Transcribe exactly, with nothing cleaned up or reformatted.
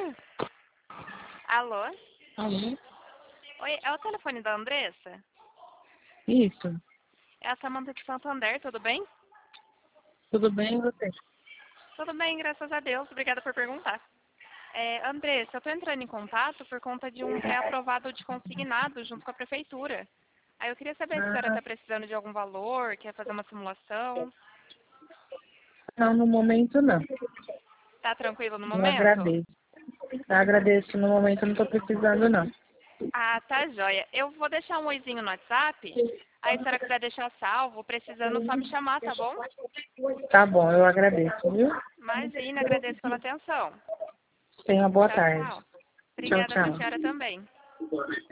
Alô? Alô? Oi, é o telefone da Andressa? Isso. É a Samanta de Santander, tudo bem? Tudo bem e você? Tudo bem, graças a Deus. Obrigada por perguntar. É, Andressa, eu estou entrando em contato por conta de um pré-aprovado de consignado junto com a prefeitura. Aí eu queria saber se a senhora Ah, está precisando de algum valor, quer fazer uma simulação. não, no momento não. Tá tranquilo no Eu momento? agradeço. Eu agradeço, no momento eu não estou precisando não. Ah, tá joia. Eu vou deixar um oizinho no WhatsApp. Aí se a senhora quiser deixar salvo, precisando, só me chamar, tá bom? Tá bom, eu agradeço, viu? Imagina, agradeço pela atenção. Tenha uma boa Tchau, tarde. tchau. Tchau, Obrigada pra tchau. senhora também.